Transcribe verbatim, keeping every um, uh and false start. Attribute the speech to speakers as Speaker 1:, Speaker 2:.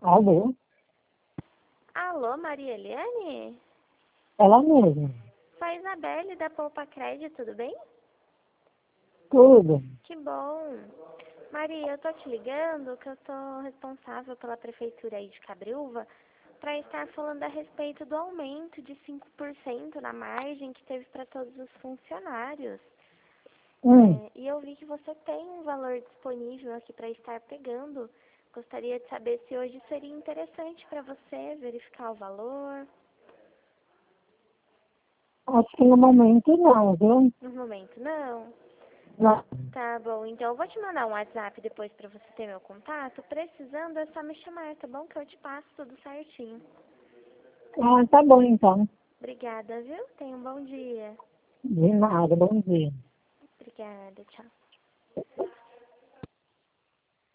Speaker 1: Alô?
Speaker 2: Alô, Maria Eliane?
Speaker 1: Ela mesma.
Speaker 2: Sou a Isabelle da Poupa Crédito, tudo bem?
Speaker 1: Tudo.
Speaker 2: Que bom. Maria, eu tô te ligando que eu tô responsável pela prefeitura aí de Cabreúva para estar falando a respeito do aumento de cinco por cento na margem que teve para todos os funcionários.
Speaker 1: Hum.
Speaker 2: É, e eu vi que você tem um valor disponível aqui para estar pegando. Gostaria de saber se hoje seria interessante para você verificar o valor.
Speaker 1: Acho que no momento não, viu?
Speaker 2: No momento, não.
Speaker 1: Não.
Speaker 2: Tá bom, então eu vou te mandar um WhatsApp depois pra você ter meu contato. Precisando é só me chamar, tá bom? Que eu te passo tudo certinho.
Speaker 1: Ah, tá bom então.
Speaker 2: Obrigada, viu? Tenha um bom dia.
Speaker 1: De nada, bom dia.
Speaker 2: Obrigada, tchau.